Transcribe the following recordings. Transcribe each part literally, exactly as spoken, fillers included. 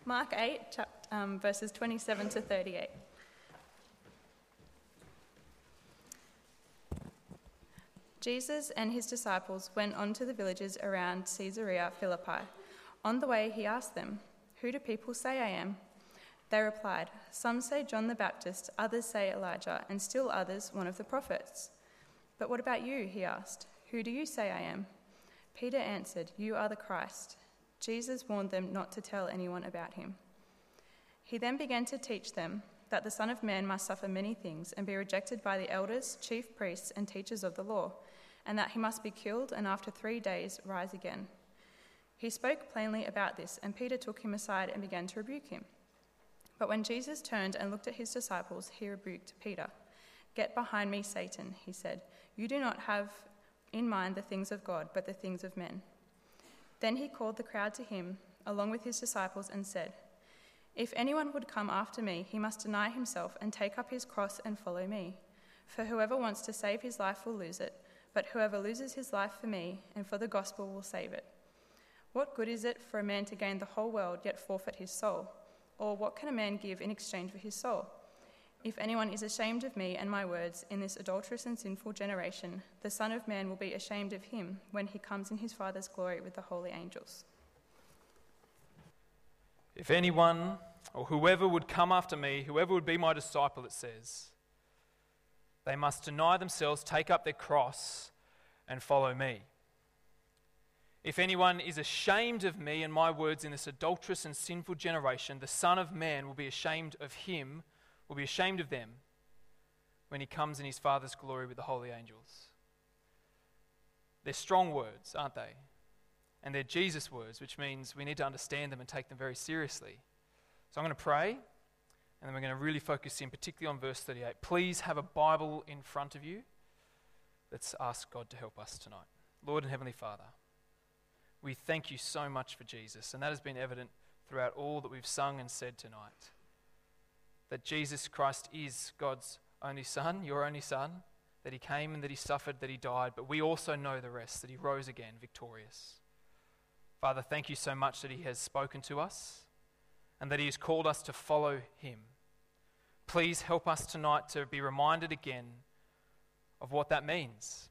Mark eight, chap- um, verses twenty-seven to thirty-eight. Jesus and his disciples went on to the villages around Caesarea Philippi. On the way, he asked them, "Who do people say I am?" They replied, "Some say John the Baptist, others say Elijah, and still others one of the prophets." "But what about you?" he asked. "Who do you say I am?" Peter answered, "You are the Christ." Jesus warned them not to tell anyone about him. He then began to teach them that the Son of Man must suffer many things and be rejected by the elders, chief priests, and teachers of the law, and that he must be killed and after three days rise again. He spoke plainly about this, and Peter took him aside and began to rebuke him. But when Jesus turned and looked at his disciples, he rebuked Peter. "Get behind me, Satan," he said. "You do not have in mind the things of God, but the things of men." Then he called the crowd to him, along with his disciples, and said, "If anyone would come after me, he must deny himself and take up his cross and follow me. For whoever wants to save his life will lose it, but whoever loses his life for me and for the gospel will save it. What good is it for a man to gain the whole world yet forfeit his soul? Or what can a man give in exchange for his soul? If anyone is ashamed of me and my words in this adulterous and sinful generation, the Son of Man will be ashamed of him when he comes in his Father's glory with the holy angels." If anyone or whoever would come after me, whoever would be my disciple, it says, they must deny themselves, take up their cross, and follow me. If anyone is ashamed of me and my words in this adulterous and sinful generation, the Son of Man will be ashamed of him, will be ashamed of them when he comes in his Father's glory with the holy angels. They're strong words, aren't they? And they're Jesus' words, which means we need to understand them and take them very seriously. So I'm going to pray, and then we're going to really focus in particularly on verse thirty-eight. Please have a Bible in front of you. Let's ask God to help us tonight. Lord and Heavenly Father, we thank you so much for Jesus, and that has been evident throughout all that we've sung and said tonight. That Jesus Christ is God's only Son, your only Son, that he came and that he suffered, that he died, but we also know the rest, that he rose again victorious. Father, thank you so much that he has spoken to us and that he has called us to follow him. Please help us tonight to be reminded again of what that means.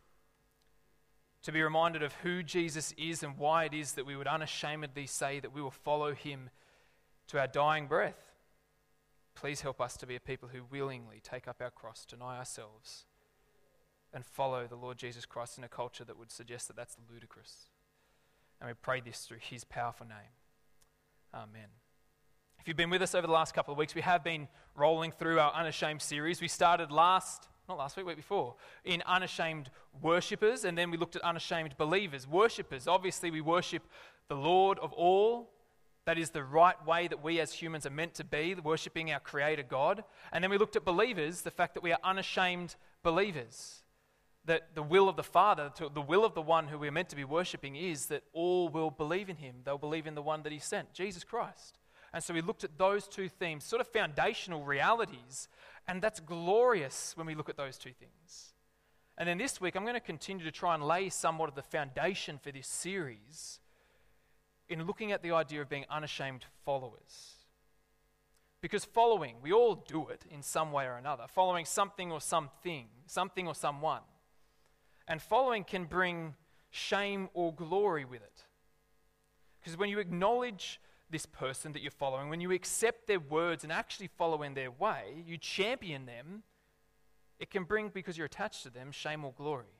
To be reminded of who Jesus is and why it is that we would unashamedly say that we will follow him to our dying breath. Please help us to be a people who willingly take up our cross, deny ourselves, and follow the Lord Jesus Christ in a culture that would suggest that that's ludicrous. And we pray this through his powerful name. Amen. If you've been with us over the last couple of weeks, we have been rolling through our Unashamed series. We started last, not last week, week before, in Unashamed Worshippers, and then we looked at Unashamed Believers. Worshippers, obviously we worship the Lord of all. That is the right way that we as humans are meant to be, worshipping our Creator God. And then we looked at believers, the fact that we are unashamed believers. That the will of the Father, the will of the one who we're meant to be worshipping is that all will believe in him. They'll believe in the one that he sent, Jesus Christ. And so we looked at those two themes, sort of foundational realities, and that's glorious when we look at those two things. And then this week I'm going to continue to try and lay somewhat of the foundation for this series in looking at the idea of being unashamed followers. Because following, we all do it in some way or another, following something or something, something or someone. And following can bring shame or glory with it. Because when you acknowledge this person that you're following, when you accept their words and actually follow in their way, you champion them, it can bring, because you're attached to them, shame or glory.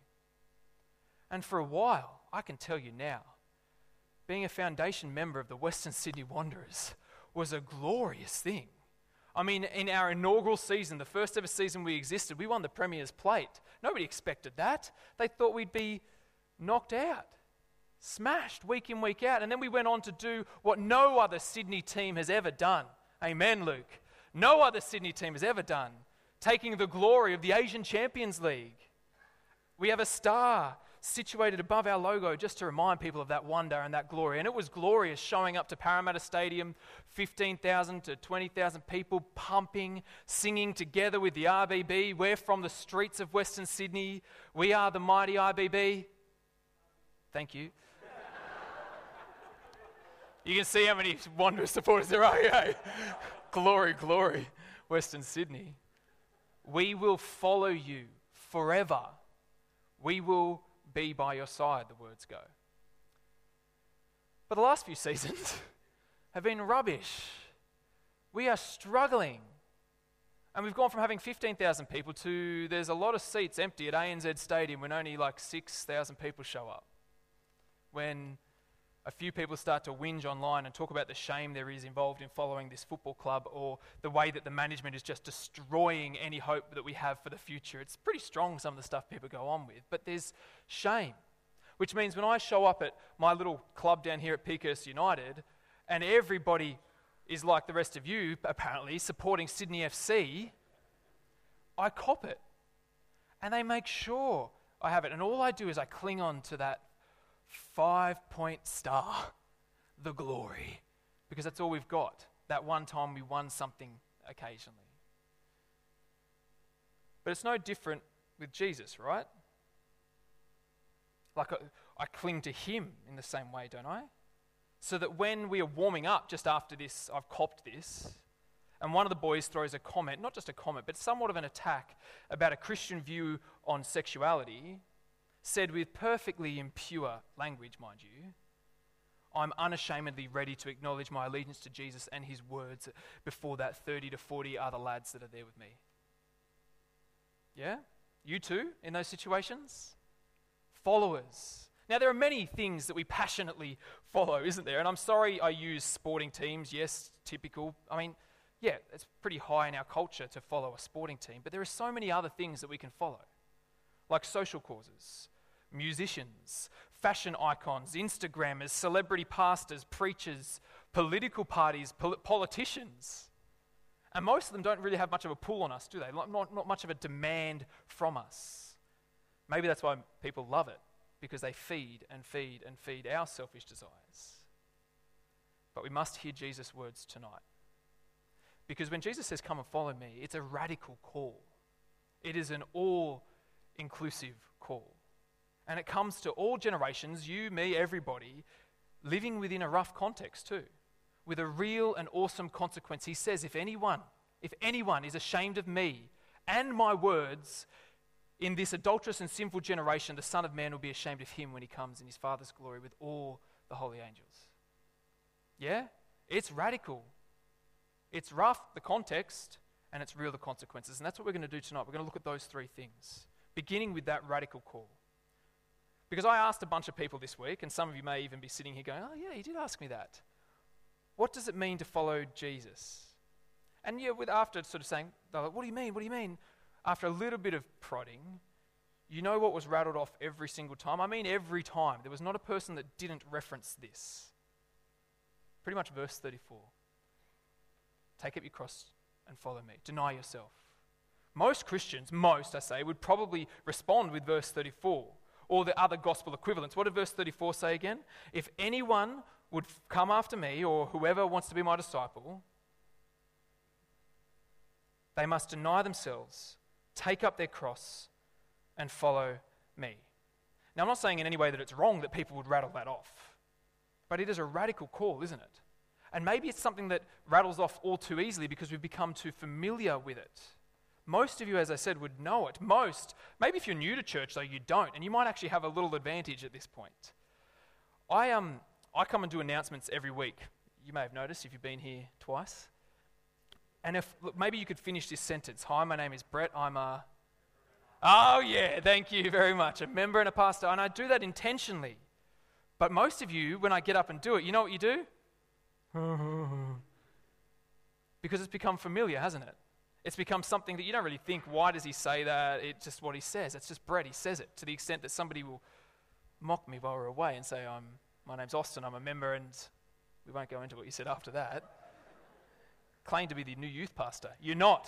And for a while, I can tell you now, being a foundation member of the Western Sydney Wanderers was a glorious thing. I mean, in our inaugural season, the first ever season we existed, we won the Premier's Plate. Nobody expected that. They thought we'd be knocked out, smashed week in, week out. And then we went on to do what no other Sydney team has ever done. Amen, Luke. No other Sydney team has ever done, taking the glory of the Asian Champions League. We have a star situated above our logo just to remind people of that wonder and that glory. And it was glorious showing up to Parramatta Stadium, fifteen thousand to twenty thousand people pumping, singing together with the R B B. We're from the streets of Western Sydney. We are the mighty R B B. Thank you. You can see how many Wanderers supporters there are. Yeah. Glory, glory, Western Sydney. We will follow you forever. We will be by your side, the words go. But the last few seasons have been rubbish. We are struggling. And we've gone from having fifteen thousand people to there's a lot of seats empty at A N Z Stadium when only like six thousand people show up. When a few people start to whinge online and talk about the shame there is involved in following this football club, or the way that the management is just destroying any hope that we have for the future. It's pretty strong, some of the stuff people go on with, but there's shame. Which means when I show up at my little club down here at Peakhurst United, and everybody is like the rest of you, apparently, supporting Sydney F C, I cop it. And they make sure I have it. And all I do is I cling on to that five-point star, the glory, because that's all we've got. That one time we won something occasionally. But it's no different with Jesus, right? Like I, I cling to him in the same way, don't I? So that when we are warming up just after this, I've copped this, and one of the boys throws a comment, not just a comment, but somewhat of an attack about a Christian view on sexuality, said with perfectly impure language, mind you, I'm unashamedly ready to acknowledge my allegiance to Jesus and his words before that thirty to forty other lads that are there with me. Yeah? You too, in those situations? Followers. Now, there are many things that we passionately follow, isn't there? And I'm sorry I use sporting teams. Yes, typical. I mean, yeah, it's pretty high in our culture to follow a sporting team, but there are so many other things that we can follow, like social causes, musicians, fashion icons, Instagrammers, celebrity pastors, preachers, political parties, pol- politicians. And most of them don't really have much of a pull on us, do they? Not, not, not much of a demand from us. Maybe that's why people love it, because they feed and feed and feed our selfish desires. But we must hear Jesus' words tonight. Because when Jesus says, come and follow me, it's a radical call. It is an all-inclusive call. And it comes to all generations, you, me, everybody, living within a rough context too, with a real and awesome consequence. He says, if anyone, if anyone is ashamed of me and my words in this adulterous and sinful generation, the Son of Man will be ashamed of him when he comes in his Father's glory with all the holy angels. Yeah? It's radical. It's rough, the context, and it's real, the consequences. And that's what we're going to do tonight. We're going to look at those three things, beginning with that radical call. Because I asked a bunch of people this week, and some of you may even be sitting here going, oh yeah, you did ask me that. What does it mean to follow Jesus? And yeah, with after sort of saying, they're like, what do you mean, what do you mean? After a little bit of prodding, you know what was rattled off every single time? I mean every time. There was not a person that didn't reference this. Pretty much verse thirty-four. Take up your cross and follow me. Deny yourself. Most Christians, most I say, would probably respond with verse thirty-four or the other gospel equivalents. What did verse thirty-four say again? If anyone would f- come after me, or whoever wants to be my disciple, they must deny themselves, take up their cross, and follow me. Now, I'm not saying in any way that it's wrong that people would rattle that off, but it is a radical call, isn't it? And maybe it's something that rattles off all too easily because we've become too familiar with it. Most of you, as I said, would know it. Most. Maybe if you're new to church, though, you don't, and you might actually have a little advantage at this point. I um I come and do announcements every week. You may have noticed if you've been here twice. And if look, maybe you could finish this sentence. Hi, my name is Brett. I'm a... Oh, yeah, thank you very much. A member and a pastor. And I do that intentionally. But most of you, when I get up and do it, you know what you do? Because it's become familiar, hasn't it? It's become something that you don't really think, why does he say that? It's just what he says. It's just Brett. He says it to the extent that somebody will mock me while we're away and say, I'm, my name's Austin, I'm a member, and we won't go into what you said after that. Claim to be the new youth pastor. You're not.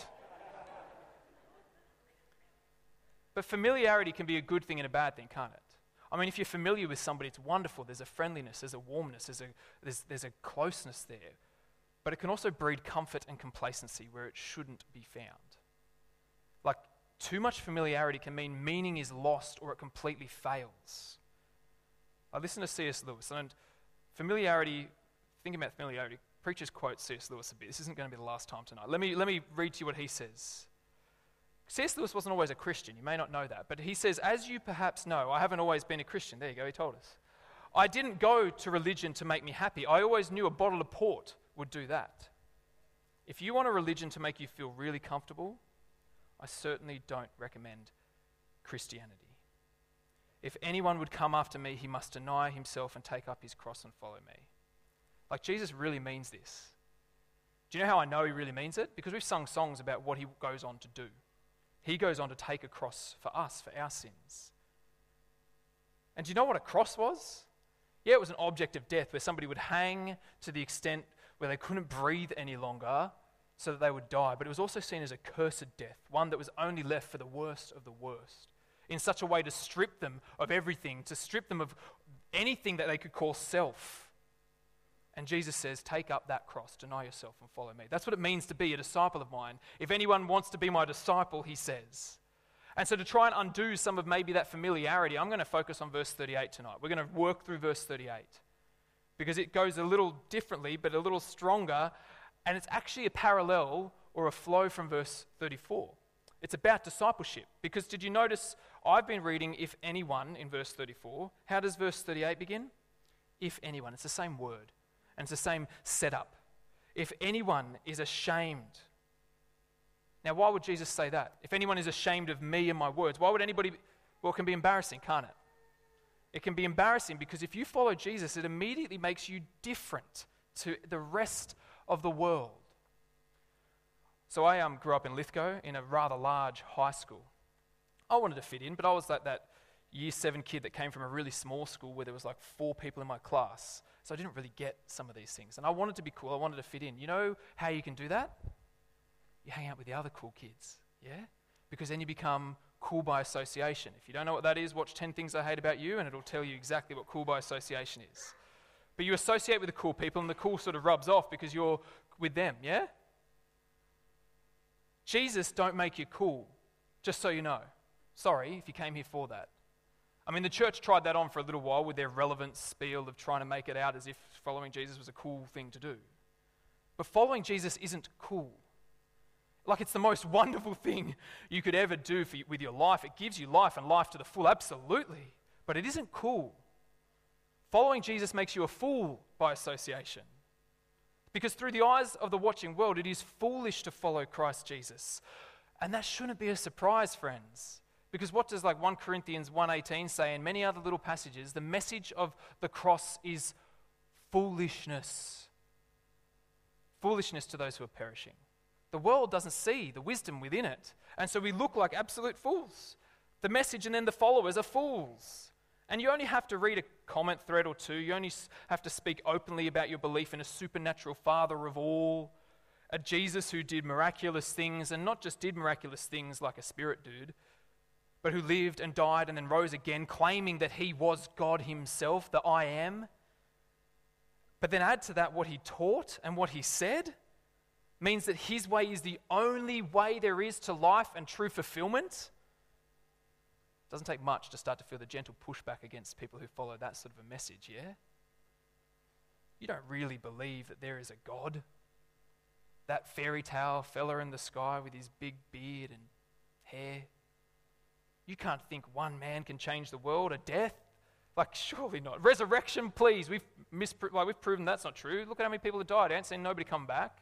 But familiarity can be a good thing and a bad thing, can't it? I mean, if you're familiar with somebody, it's wonderful. There's a friendliness, there's a warmness, there's a, there's, there's a closeness there. But it can also breed comfort and complacency where it shouldn't be found. Like, too much familiarity can mean meaning is lost or it completely fails. I listen to C S Lewis, and familiarity thinking about familiarity, preachers quote C S Lewis a bit. This isn't going to be the last time tonight. Let me, let me read to you what he says. C S Lewis wasn't always a Christian. You may not know that. But he says, as you perhaps know, I haven't always been a Christian. There you go, he told us. I didn't go to religion to make me happy. I always knew a bottle of port would do that. If you want a religion to make you feel really comfortable, I certainly don't recommend Christianity. If anyone would come after me, he must deny himself and take up his cross and follow me. Like, Jesus really means this. Do you know how I know he really means it? Because we've sung songs about what he goes on to do. He goes on to take a cross for us, for our sins. And do you know what a cross was? Yeah, it was an object of death where somebody would hang to the extent where they couldn't breathe any longer so that they would die. But it was also seen as a cursed death, one that was only left for the worst of the worst, in such a way to strip them of everything, to strip them of anything that they could call self. And Jesus says, take up that cross, deny yourself and follow me. That's what it means to be a disciple of mine. If anyone wants to be my disciple, he says. And so to try and undo some of maybe that familiarity, I'm going to focus on verse thirty-eight tonight. We're going to work through verse thirty-eight because it goes a little differently, but a little stronger. And it's actually a parallel or a flow from verse thirty-four. It's about discipleship. Because did you notice I've been reading if anyone in verse thirty-four. How does verse thirty-eight begin? If anyone. It's the same word. And it's the same setup. If anyone is ashamed. Now, why would Jesus say that? If anyone is ashamed of me and my words, why would anybody... Well, it can be embarrassing, can't it? It can be embarrassing because if you follow Jesus, it immediately makes you different to the rest of the world. So I um, grew up in Lithgow in a rather large high school. I wanted to fit in, but I was like that year seven kid that came from a really small school where there was like four people in my class. So I didn't really get some of these things. And I wanted to be cool. I wanted to fit in. You know how you can do that? You hang out with the other cool kids, yeah? Because then you become cool by association. If you don't know what that is, watch ten Things I Hate About You and it'll tell you exactly what cool by association is. But you associate with the cool people and the cool sort of rubs off because you're with them, yeah? Jesus don't make you cool, just so you know. Sorry if you came here for that. I mean, the church tried that on for a little while with their relevant spiel of trying to make it out as if following Jesus was a cool thing to do. But following Jesus isn't cool. Like, it's the most wonderful thing you could ever do for you, with your life. It gives you life and life to the full, absolutely. But it isn't cool. Following Jesus makes you a fool by association. Because through the eyes of the watching world, it is foolish to follow Christ Jesus. And that shouldn't be a surprise, friends. Because what does like First Corinthians one eighteen say and many other little passages? The message of the cross is foolishness. Foolishness to those who are perishing. The world doesn't see the wisdom within it. And so we look like absolute fools. The message and then the followers are fools. And you only have to read a comment thread or two. You only have to speak openly about your belief in a supernatural Father of all, a Jesus who did miraculous things, and not just did miraculous things like a spirit dude, but who lived and died and then rose again, claiming that he was God himself, the I am. But then add to that what he taught and what he said, means that his way is the only way there is to life and true fulfillment. It doesn't take much to start to feel the gentle pushback against people who follow that sort of a message, yeah? You don't really believe that there is a God? That fairy tale fella in the sky with his big beard and hair? You can't think one man can change the world, a death? Like, surely not. Resurrection, please. We've mispro- like, we've proven that's not true. Look at how many people have died. I ain't seen nobody come back.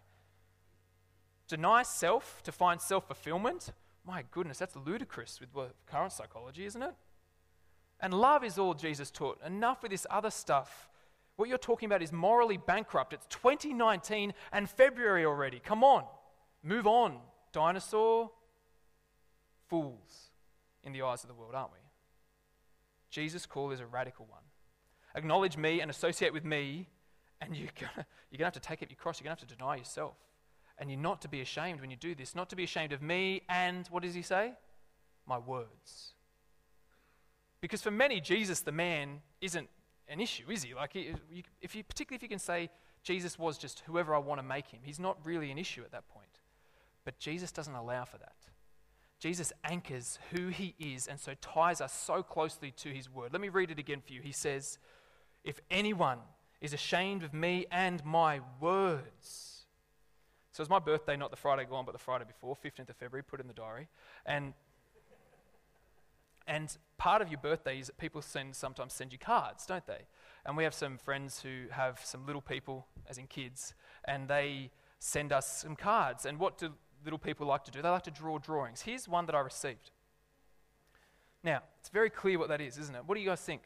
Deny self to find self-fulfillment? My goodness, that's ludicrous with current psychology, isn't it? And love is all Jesus taught. Enough with this other stuff. What you're talking about is morally bankrupt. It's twenty nineteen and February already. Come on. Move on. Dinosaur. Fools in the eyes of the world, aren't we? Jesus' call is a radical one. Acknowledge me and associate with me, and you're gonna, you're gonna have to take up your cross. You're gonna have to deny yourself. And you're not to be ashamed when you do this, not to be ashamed of me and, what does he say? My words. Because for many, Jesus, the man, isn't an issue, is he? Like, if you, particularly if you can say Jesus was just whoever I want to make him, he's not really an issue at that point. But Jesus doesn't allow for that. Jesus anchors who he is and so ties us so closely to his word. Let me read it again for you. He says, if anyone is ashamed of me and my words. So it was my birthday, not the Friday gone, but the Friday before, fifteenth of February, put it in the diary. And and part of your birthday is that people send sometimes send you cards, don't they? And we have some friends who have some little people, as in kids, and they send us some cards. And what do little people like to do? They like to draw drawings. Here's one that I received. Now, it's very clear what that is, isn't it? What do you guys think?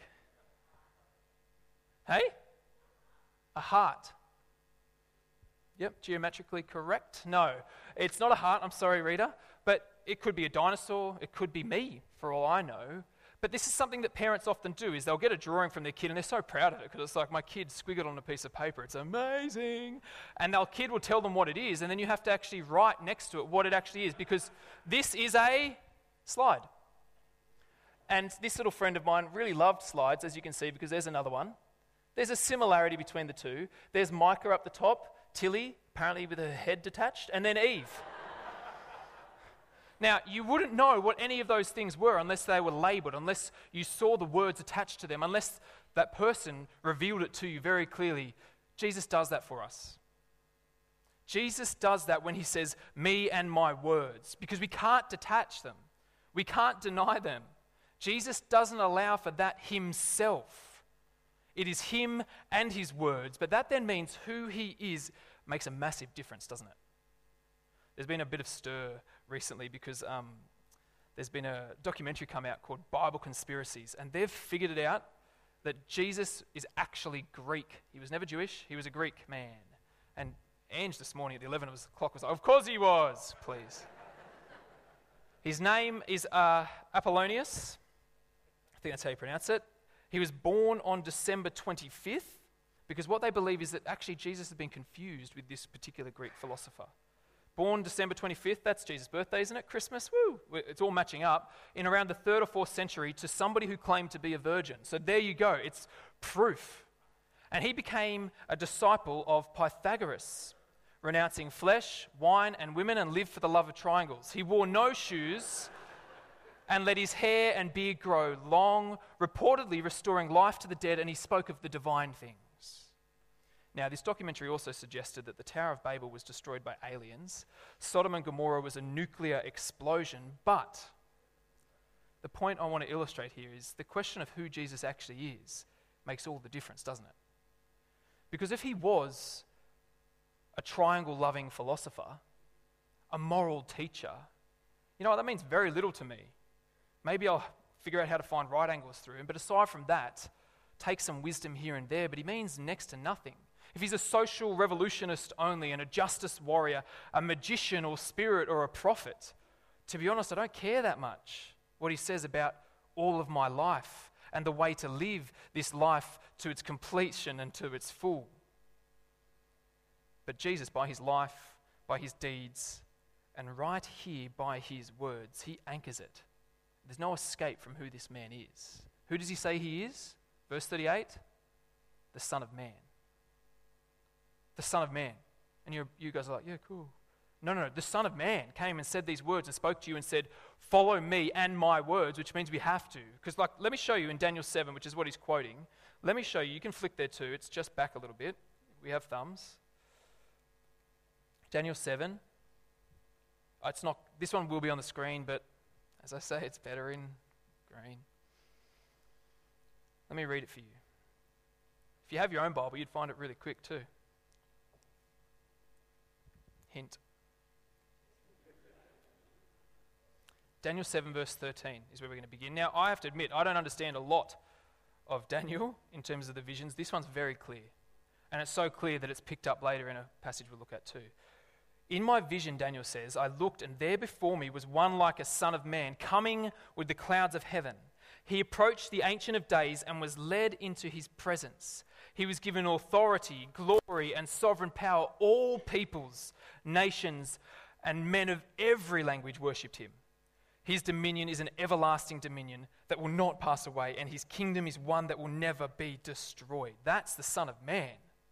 Hey? A heart. Yep, geometrically correct. No, it's not a heart. I'm sorry, Rita. But it could be a dinosaur. It could be me, for all I know. But this is something that parents often do, is they'll get a drawing from their kid and they're so proud of it because it's like, my kid squiggled on a piece of paper. It's amazing. And their kid will tell them what it is, and then you have to actually write next to it what it actually is, because this is a slide. And this little friend of mine really loved slides, as you can see, because there's another one. There's a similarity between the two. There's Micah up the top, Tilly, apparently with her head detached, and then Eve. Now, you wouldn't know what any of those things were unless they were labelled, unless you saw the words attached to them, unless that person revealed it to you very clearly. Jesus does that for us. Jesus does that when he says, me and my words, because we can't detach them. We can't deny them. Jesus doesn't allow for that himself. It is him and his words, but that then means who he is makes a massive difference, doesn't it? There's been a bit of stir recently because um, there's been a documentary come out called Bible Conspiracies, and they've figured it out that Jesus is actually Greek. He was never Jewish, he was a Greek man. And Ange this morning at the eleven, it was, the clock was like, of course he was, please. His name is uh, Apollonius. I think that's how you pronounce it. He was born on December twenty-fifth, because what they believe is that actually Jesus has been confused with this particular Greek philosopher. Born December twenty-fifth, that's Jesus' birthday, isn't it? Christmas, woo! It's all matching up. In around the third or fourth century to somebody who claimed to be a virgin. So there you go, it's proof. And he became a disciple of Pythagoras, renouncing flesh, wine, and women, and lived for the love of triangles. He wore no shoes and let his hair and beard grow long, reportedly restoring life to the dead, and he spoke of the divine things. Now, this documentary also suggested that the Tower of Babel was destroyed by aliens. Sodom and Gomorrah was a nuclear explosion, but the point I want to illustrate here is the question of who Jesus actually is makes all the difference, doesn't it? Because if he was a triangle-loving philosopher, a moral teacher, you know what, that means very little to me. Maybe I'll figure out how to find right angles through him, but aside from that, take some wisdom here and there, but he means next to nothing. If he's a social revolutionist only and a justice warrior, a magician or spirit or a prophet, to be honest, I don't care that much what he says about all of my life and the way to live this life to its completion and to its full. But Jesus, by his life, by his deeds, and right here by his words, he anchors it. There's no escape from who this man is. Who does he say he is? Verse thirty-eight, the Son of Man. The Son of Man. And you you guys are like, yeah, cool. No, no, no. The Son of Man came and said these words and spoke to you and said, follow me and my words, which means we have to. Because like, let me show you in Daniel seven, which is what he's quoting. Let me show you. You can flick there too. It's just back a little bit. We have thumbs. Daniel seven. It's not. This one will be on the screen, but as I say, it's better in green. Let me read it for you. If you have your own Bible, you'd find it really quick too. Hint. Daniel seven verse thirteen is where we're going to begin. Now, I have to admit, I don't understand a lot of Daniel in terms of the visions. This one's very clear. And it's so clear that it's picked up later in a passage we'll look at too. In my vision, Daniel says, I looked, and there before me was one like a son of man, coming with the clouds of heaven. He approached the Ancient of Days and was led into his presence. He was given authority, glory, and sovereign power. All peoples, nations, and men of every language worshipped him. His dominion is an everlasting dominion that will not pass away, and his kingdom is one that will never be destroyed. That's the Son of Man.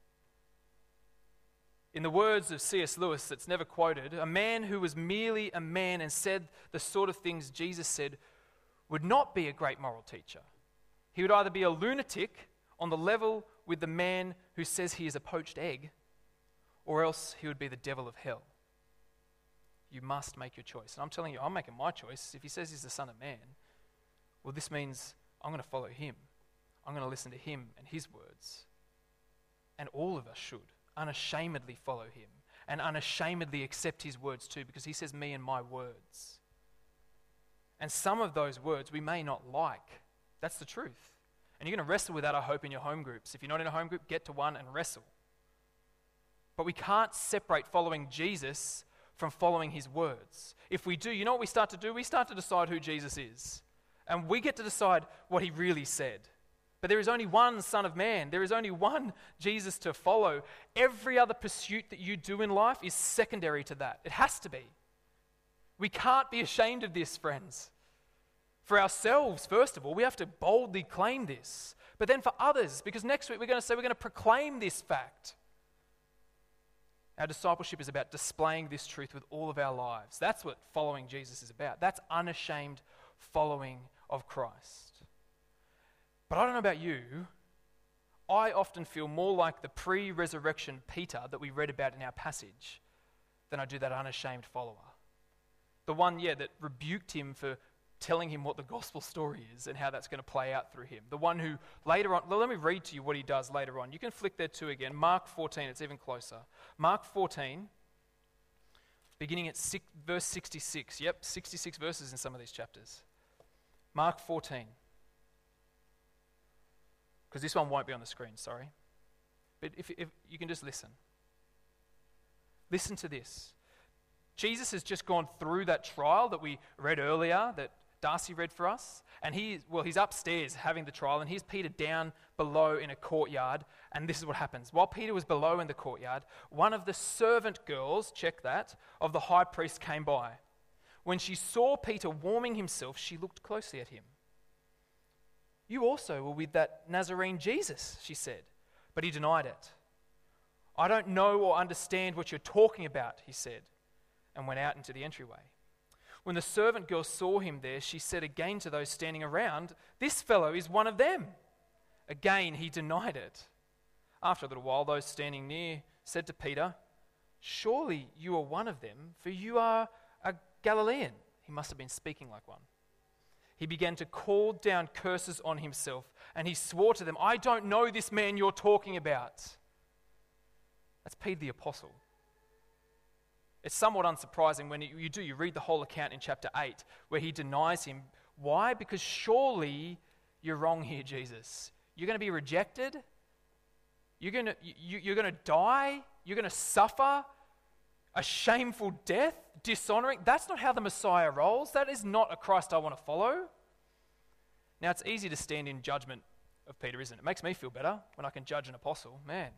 In the words of C S Lewis, that's never quoted, a man who was merely a man and said the sort of things Jesus said would not be a great moral teacher. He would either be a lunatic on the level with the man who says he is a poached egg, or else he would be the devil of hell. You must make your choice. And I'm telling you, I'm making my choice. If he says he's the Son of Man, well, this means I'm going to follow him. I'm going to listen to him and his words. And all of us should unashamedly follow him and unashamedly accept his words too, because he says me and my words. And some of those words we may not like. That's the truth. And you're going to wrestle with that, I hope, in your home groups. If you're not in a home group, get to one and wrestle. But we can't separate following Jesus from following his words. If we do, you know what we start to do? We start to decide who Jesus is. And we get to decide what he really said. But there is only one Son of Man. There is only one Jesus to follow. Every other pursuit that you do in life is secondary to that. It has to be. We can't be ashamed of this, friends. For ourselves, first of all, we have to boldly claim this. But then for others, because next week we're going to say we're going to proclaim this fact. Our discipleship is about displaying this truth with all of our lives. That's what following Jesus is about. That's unashamed following of Christ. But I don't know about you, I often feel more like the pre-resurrection Peter that we read about in our passage than I do that unashamed follower. The one, yeah, that rebuked him for telling him what the gospel story is and how that's going to play out through him. The one who later on, well, let me read to you what he does later on. You can flick there too again. Mark fourteen, it's even closer. Mark fourteen, beginning at six, verse sixty-six. Yep, sixty-six verses in some of these chapters. Mark fourteen. Because this one won't be on the screen, sorry. But if, if you can just listen. Listen to this. Jesus has just gone through that trial that we read earlier, that Darcy read for us. And he, well, he's upstairs having the trial, and here's Peter down below in a courtyard. And this is what happens. While Peter was below in the courtyard, one of the servant girls, check that, of the high priest came by. When she saw Peter warming himself, she looked closely at him. You also were with that Nazarene Jesus, she said. But he denied it. I don't know or understand what you're talking about, he said, and went out into the entryway. When the servant girl saw him there, she said again to those standing around, this fellow is one of them. Again, he denied it. After a little while, those standing near said to Peter, surely you are one of them, for you are a Galilean. He must have been speaking like one. He began to call down curses on himself, and he swore to them, I don't know this man you're talking about. That's Peter the Apostle. It's somewhat unsurprising when you do, you read the whole account in chapter eight, where he denies him. Why? Because surely you're wrong here, Jesus. You're going to be rejected. You're going to, you, you're going to die. You're going to suffer a shameful death, dishonoring. That's not how the Messiah rolls. That is not a Christ I want to follow. Now, it's easy to stand in judgment of Peter, isn't it? It makes me feel better when I can judge an apostle. Man.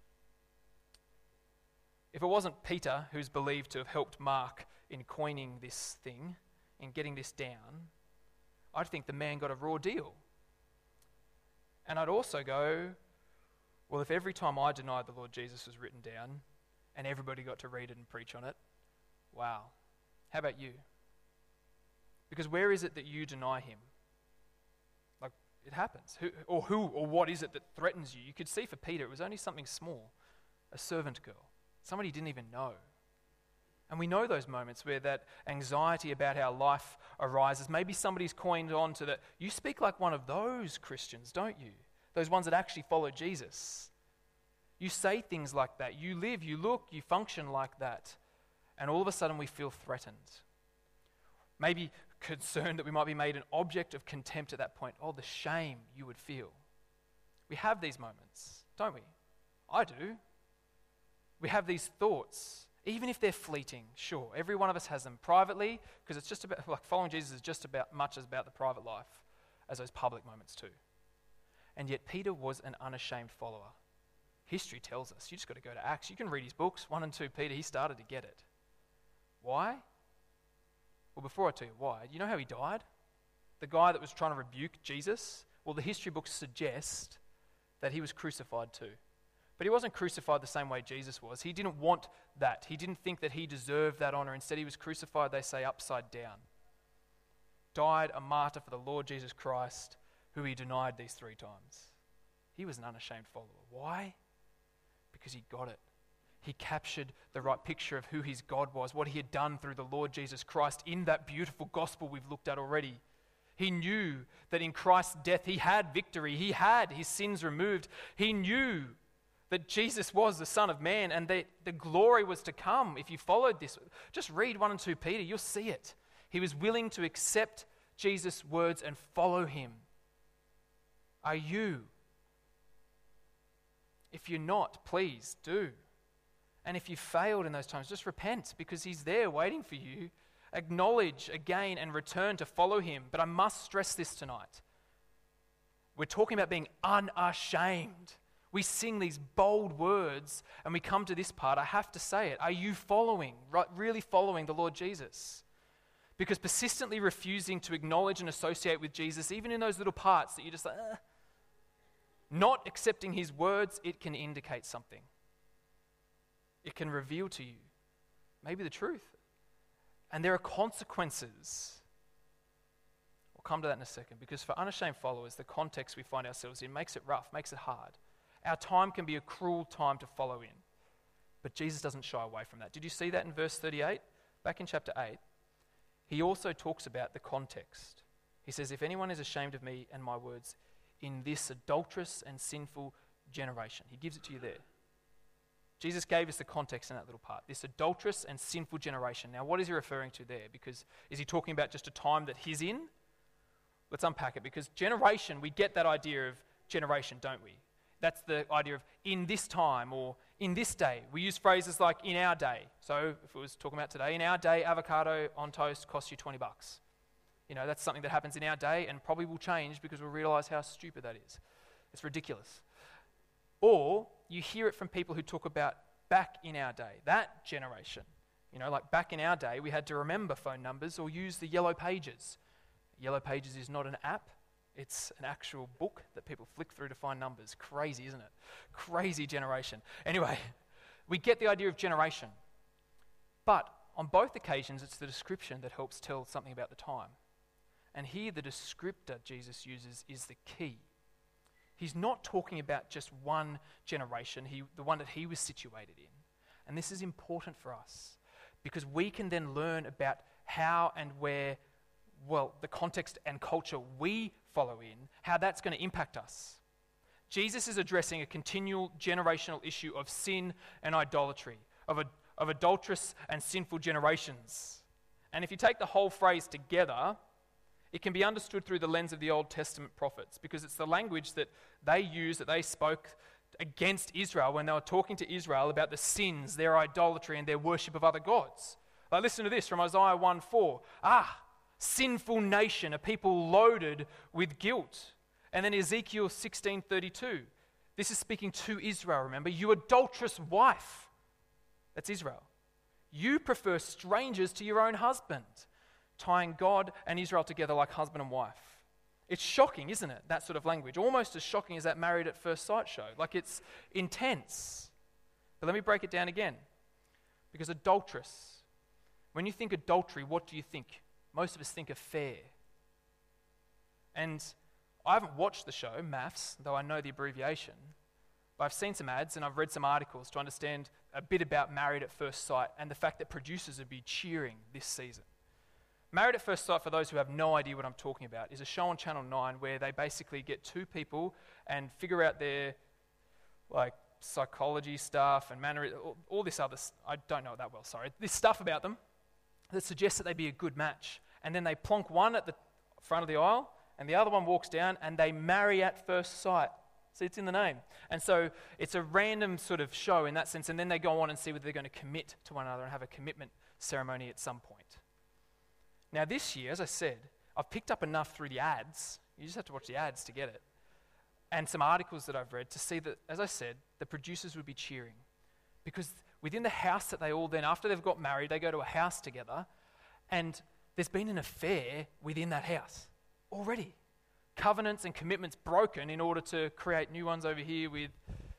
If it wasn't Peter, who's believed to have helped Mark in coining this thing, in getting this down, I'd think the man got a raw deal. And I'd also go, well, if every time I denied the Lord Jesus was written down and everybody got to read it and preach on it, wow. How about you? Because where is it that you deny him? Like, it happens. Who, or who or what is it that threatens you? You could see for Peter, it was only something small, a servant girl. Somebody he didn't even know. And we know those moments where that anxiety about our life arises. Maybe somebody's coined on to that. You speak like one of those Christians, don't you? Those ones that actually follow Jesus. You say things like that. You live, you look, you function like that. And all of a sudden we feel threatened. Maybe concerned that we might be made an object of contempt at that point. Oh, the shame you would feel. We have these moments, don't we? I do. We have these thoughts, even if they're fleeting, sure. Every one of us has them privately, because it's just about, like following Jesus is just about much as about the private life as those public moments too. And yet Peter was an unashamed follower. History tells us. You just got to go to Acts. You can read his books, one and two Peter. He started to get it. Why? Well, before I tell you why, do you know how he died? The guy that was trying to rebuke Jesus? Well, the history books suggest that he was crucified too. But he wasn't crucified the same way Jesus was. He didn't want that. He didn't think that he deserved that honor. Instead, he was crucified, they say, upside down. Died a martyr for the Lord Jesus Christ, who he denied these three times. He was an unashamed follower. Why? Because he got it. He captured the right picture of who his God was, what he had done through the Lord Jesus Christ in that beautiful gospel we've looked at already. He knew that in Christ's death he had victory. He had his sins removed. He knew that Jesus was the Son of Man and that the glory was to come if you followed this. Just read one and two Peter, you'll see it. He was willing to accept Jesus' words and follow him. Are you? If you're not, please do. And if you failed in those times, just repent, because he's there waiting for you. Acknowledge again and return to follow him. But I must stress this tonight. We're talking about being unashamed. We sing these bold words and we come to this part. I have to say it. Are you following, right, really following the Lord Jesus? Because persistently refusing to acknowledge and associate with Jesus, even in those little parts that you're just like, uh, not accepting his words, it can indicate something. It can reveal to you maybe the truth. And there are consequences. We'll come to that in a second, because for unashamed followers, the context we find ourselves in makes it rough, makes it hard. Our time can be a cruel time to follow in. But Jesus doesn't shy away from that. Did you see that in verse thirty-eight? Back in chapter eight, he also talks about the context. He says, if anyone is ashamed of me and my words in this adulterous and sinful generation. He gives it to you there. Jesus gave us the context in that little part. This adulterous and sinful generation. Now, what is he referring to there? Because is he talking about just a time that he's in? Let's unpack it. Because generation, we get that idea of generation, don't we? That's the idea of in this time or in this day. We use phrases like in our day. So if it was talking about today, in our day, avocado on toast costs you twenty bucks. You know, that's something that happens in our day and probably will change because we'll realize how stupid that is. It's ridiculous. Or you hear it from people who talk about back in our day, that generation. You know, like back in our day, we had to remember phone numbers or use the Yellow Pages. Yellow Pages is not an app. It's an actual book that people flick through to find numbers. Crazy, isn't it? Crazy generation. Anyway, we get the idea of generation. But on both occasions, it's the description that helps tell something about the time. And here the descriptor Jesus uses is the key. He's not talking about just one generation, he, the one that he was situated in. And this is important for us because we can then learn about how and where, well, the context and culture we follow in, how that's going to impact us. Jesus is addressing a continual generational issue of sin and idolatry, of, a, of adulterous and sinful generations. And if you take the whole phrase together, it can be understood through the lens of the Old Testament prophets because it's the language that they used, that they spoke against Israel when they were talking to Israel about the sins, their idolatry, and their worship of other gods. Like, listen to this from Isaiah one four. Ah, sinful nation, a people loaded with guilt. And then Ezekiel sixteen thirty-two. This is speaking to Israel, remember? You adulterous wife. That's Israel. You prefer strangers to your own husband, tying God and Israel together like husband and wife. It's shocking, isn't it? That sort of language. Almost as shocking as that Married at First Sight show. Like, it's intense. But let me break it down again. Because adulteress, when you think adultery, what do you think? Most of us think affair. And I haven't watched the show, M A F S, though I know the abbreviation. But I've seen some ads and I've read some articles to understand a bit about Married at First Sight and the fact that producers would be cheering this season. Married at First Sight, for those who have no idea what I'm talking about, is a show on Channel nine where they basically get two people and figure out their like psychology stuff and manner, all, all this other, I don't know it that well, sorry, this stuff about them that suggests that they'd be a good match. And then they plonk one at the front of the aisle and the other one walks down and they marry at first sight. See, it's in the name. And so it's a random sort of show in that sense, and then they go on and see whether they're going to commit to one another and have a commitment ceremony at some point. Now this year, as I said, I've picked up enough through the ads, you just have to watch the ads to get it, and some articles that I've read to see that, as I said, the producers would be cheering. Because within the house that they all then, after they've got married, they go to a house together, and there's been an affair within that house already. Covenants and commitments broken in order to create new ones over here with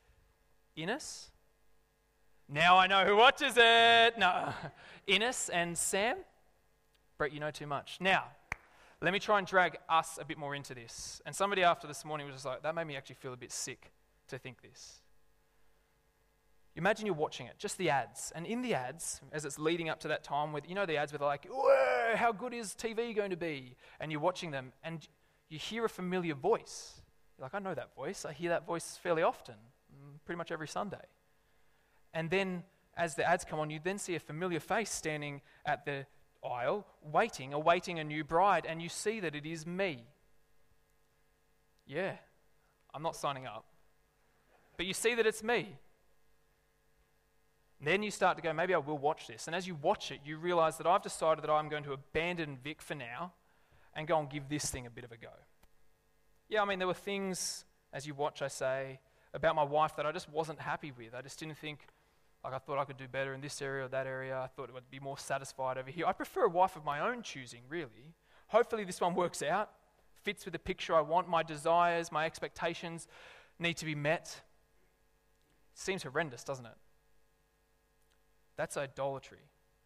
Ines. Now I know who watches it. No, Ines and Sam. Brett, you know too much. Now, let me try and drag us a bit more into this. And somebody after this morning was just like, that made me actually feel a bit sick to think this. Imagine you're watching it, just the ads. And in the ads, as it's leading up to that time, with you know the ads where they're like, whoa, how good is T V going to be? And you're watching them, and you hear a familiar voice. You're like, I know that voice. I hear that voice fairly often, pretty much every Sunday. And then as the ads come on, you then see a familiar face standing at the aisle, waiting, awaiting a new bride, and you see that it is me. Yeah, I'm not signing up. But you see that it's me. And then you start to go, maybe I will watch this. And as you watch it, you realize that I've decided that I'm going to abandon Vic for now and go and give this thing a bit of a go. Yeah, I mean, there were things, as you watch, I say, about my wife that I just wasn't happy with. I just didn't think, like I thought I could do better in this area or that area. I thought it would be more satisfied over here. I prefer a wife of my own choosing, really. Hopefully this one works out, fits with the picture I want. My desires, my expectations need to be met. It seems horrendous, doesn't it? That's idolatry.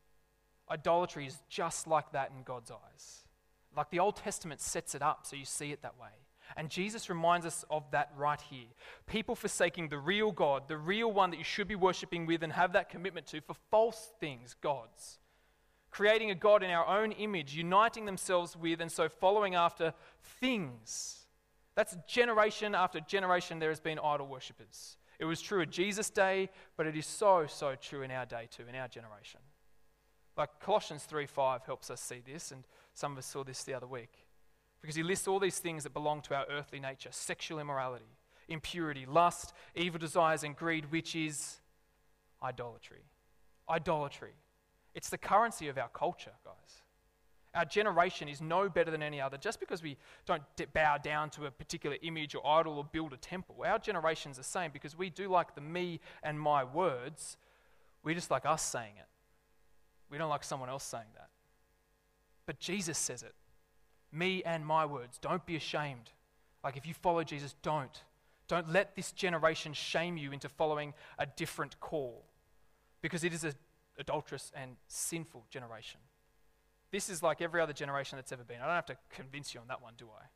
Idolatry is just like that in God's eyes. Like the Old Testament sets it up so you see it that way. And Jesus reminds us of that right here. People forsaking the real God, the real one that you should be worshipping with and have that commitment to, for false things, gods. Creating a God in our own image, uniting themselves with and so following after things. That's generation after generation there has been idol worshippers. It was true at Jesus' day, but it is so, so true in our day too, in our generation. Like Colossians three five helps us see this, and some of us saw this the other week. Because he lists all these things that belong to our earthly nature: sexual immorality, impurity, lust, evil desires, and greed, which is idolatry. Idolatry. It's the currency of our culture, guys. Our generation is no better than any other. Just because we don't bow down to a particular image or idol or build a temple, our generation's the same because we do like the me and my words. We just like us saying it. We don't like someone else saying that. But Jesus says it. Me and my words. Don't be ashamed. Like if you follow Jesus, don't. Don't let this generation shame you into following a different call, because it is an adulterous and sinful generation. This is like every other generation that's ever been. I don't have to convince you on that one, do I?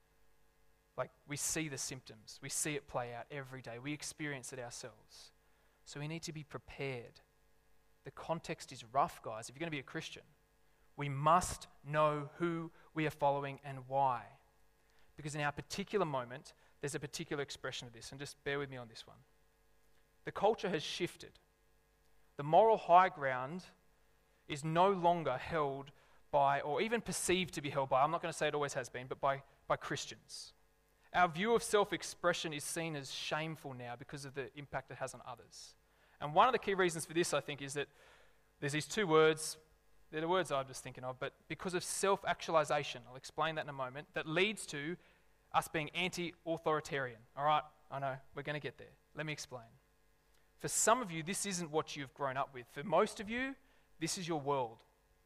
Like, we see the symptoms. We see it play out every day. We experience it ourselves. So we need to be prepared. The context is rough, guys. If you're going to be a Christian, we must know who we are following and why. Because in our particular moment, there's a particular expression of this. And just bear with me on this one. The culture has shifted. The moral high ground is no longer held by, or even perceived to be held by, I'm not going to say it always has been, but by, by Christians. Our view of self-expression is seen as shameful now because of the impact it has on others. And one of the key reasons for this, I think, is that there's these two words, they're the words I'm just thinking of, but because of self-actualization, I'll explain that in a moment, that leads to us being anti-authoritarian. All right, I know, we're going to get there. Let me explain. For some of you, this isn't what you've grown up with. For most of you, this is your world.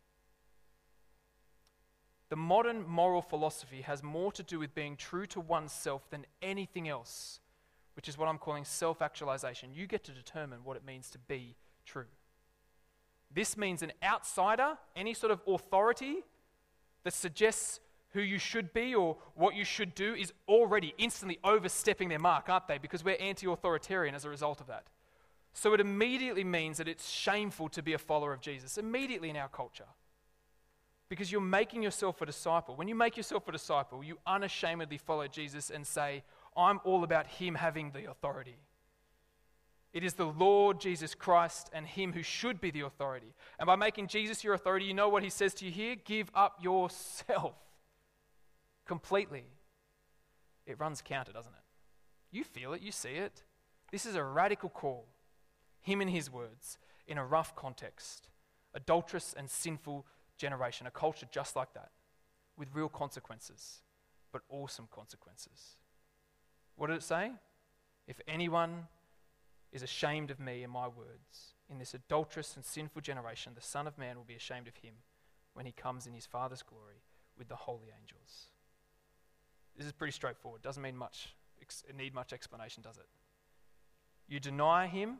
The modern moral philosophy has more to do with being true to oneself than anything else, which is what I'm calling self-actualization. You get to determine what it means to be true. This means an outsider, any sort of authority that suggests who you should be or what you should do, is already instantly overstepping their mark, aren't they? Because we're anti-authoritarian as a result of that. So it immediately means that it's shameful to be a follower of Jesus, immediately in our culture. Because you're making yourself a disciple. When you make yourself a disciple, you unashamedly follow Jesus and say, I'm all about him having the authority. It is the Lord Jesus Christ and him who should be the authority. And by making Jesus your authority, you know what he says to you here? Give up yourself completely. It runs counter, doesn't it? You feel it, you see it. This is a radical call. Him and his words in a rough context. Adulterous and sinful generation, a culture just like that, with real consequences, but awesome consequences. What did it say? If anyone is ashamed of me and my words, in this adulterous and sinful generation, the Son of Man will be ashamed of him when he comes in his Father's glory with the holy angels. This is pretty straightforward. Doesn't mean much, need much explanation, does it? You deny him,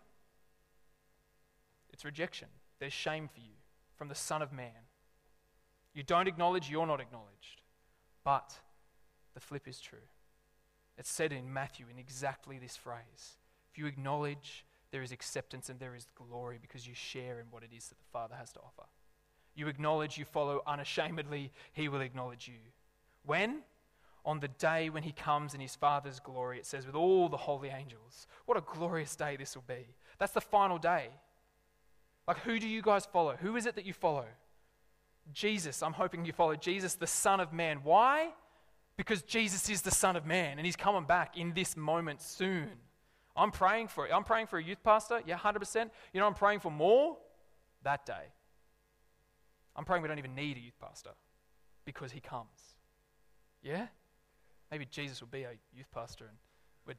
it's rejection. There's shame for you from the Son of Man. You don't acknowledge, you're not acknowledged. But the flip is true. It's said in Matthew in exactly this phrase. If you acknowledge, there is acceptance and there is glory because you share in what it is that the Father has to offer. You acknowledge, you follow unashamedly, he will acknowledge you. When? On the day when he comes in his Father's glory, it says, with all the holy angels. What a glorious day this will be. That's the final day. Like, who do you guys follow? Who is it that you follow? Jesus. I'm hoping you follow Jesus, the Son of Man. Why? Because Jesus is the Son of Man and he's coming back in this moment soon. I'm praying for it. I'm praying for a youth pastor. Yeah, one hundred percent. You know, I'm praying for more that day. I'm praying we don't even need a youth pastor because he comes. Yeah? Maybe Jesus will be our youth pastor and we're...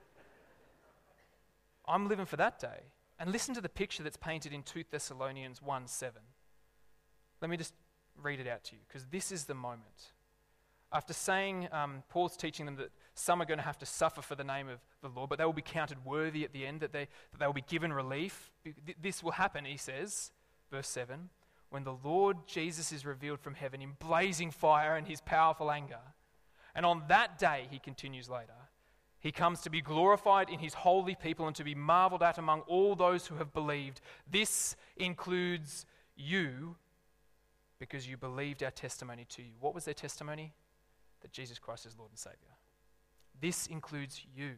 I'm living for that day. And listen to the picture that's painted in two Thessalonians one seven. Let me just read it out to you because this is the moment. After saying, um, Paul's teaching them that some are going to have to suffer for the name of the Lord, but they will be counted worthy at the end, that they, that they will be given relief. This will happen, he says, verse seven, when the Lord Jesus is revealed from heaven in blazing fire and his powerful anger. And on that day, he continues later, he comes to be glorified in his holy people and to be marveled at among all those who have believed. This includes you because you believed our testimony to you. What was their testimony? That Jesus Christ is Lord and Savior. This includes you.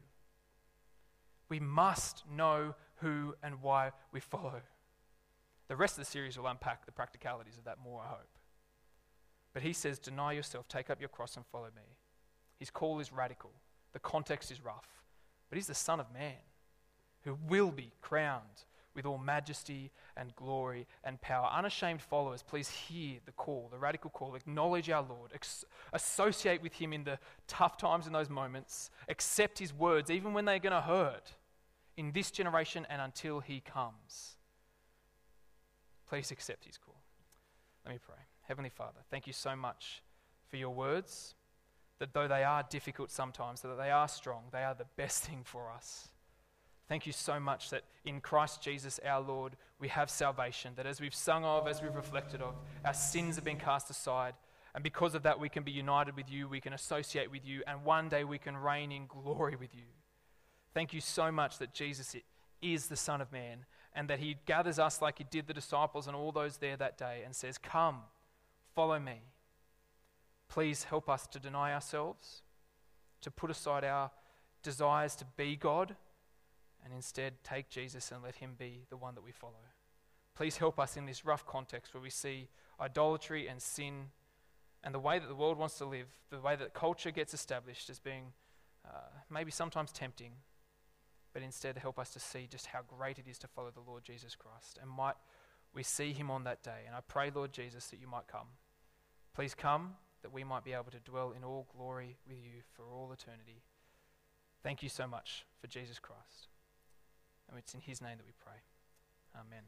We must know who and why we follow. The rest of the series will unpack the practicalities of that more, I hope. But he says, deny yourself, take up your cross and follow me. His call is radical. The context is rough. But he's the Son of Man who will be crowned with all majesty and glory and power. Unashamed followers, please hear the call, the radical call. Acknowledge our Lord. Ex- associate with him in the tough times in those moments. Accept his words, even when they're going to hurt, in this generation and until he comes. Please accept his call. Let me pray. Heavenly Father, thank you so much for your words, that though they are difficult sometimes, that they are strong, they are the best thing for us. Thank you so much that in Christ Jesus our Lord we have salvation, that as we've sung of, as we've reflected of, our sins have been cast aside, and because of that we can be united with you, we can associate with you, and one day we can reign in glory with you. Thank you so much that Jesus is the Son of Man, and that he gathers us like he did the disciples and all those there that day and says, come, follow me. Please help us to deny ourselves, to put aside our desires to be God, and instead take Jesus and let him be the one that we follow. Please help us in this rough context where we see idolatry and sin and the way that the world wants to live, the way that culture gets established as being uh, maybe sometimes tempting, but instead help us to see just how great it is to follow the Lord Jesus Christ. And might we see him on that day. And I pray, Lord Jesus, that you might come. Please come, that we might be able to dwell in all glory with you for all eternity. Thank you so much for Jesus Christ. And it's in his name that we pray. Amen.